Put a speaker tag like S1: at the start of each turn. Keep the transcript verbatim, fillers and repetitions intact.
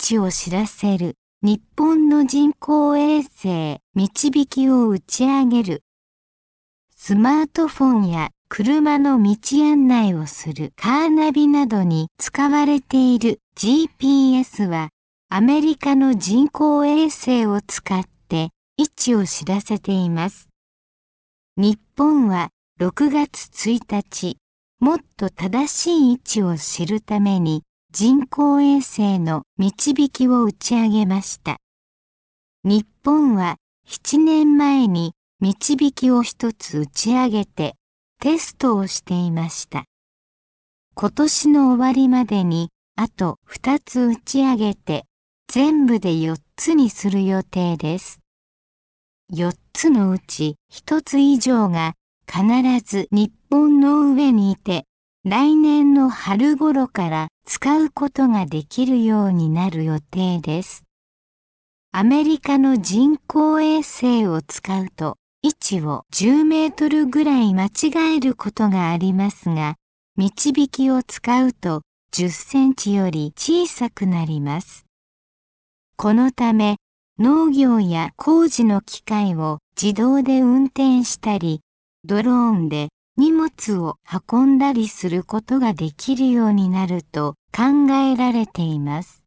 S1: 置を知らせる日本の人工衛星みちびきを打ち上げる。スマートフォンや車の道案内をするカーナビなどに使われている ジーピーエス はアメリカの人工衛星を使って位置を知らせています。日本はろくがつついたち、もっと正しい位置を知るために人工衛星のみちびきを打ち上げました。日本はななねんまえにみちびきを一つ打ち上げてテストをしていました。今年の終わりまでにあとふたつ打ち上げて全部でよっつにする予定です。よっつのうちひとつ以上が必ず日本の上にいて、来年の春頃から使うことができるようになる予定です。アメリカの人工衛星を使うと位置をじゅうメートルぐらい間違えることがありますが、みちびきを使うとじゅっセンチより小さくなります。このため農業や工事の機械を自動で運転したり、ドローンで荷物を運んだりすることができるようになると考えられています。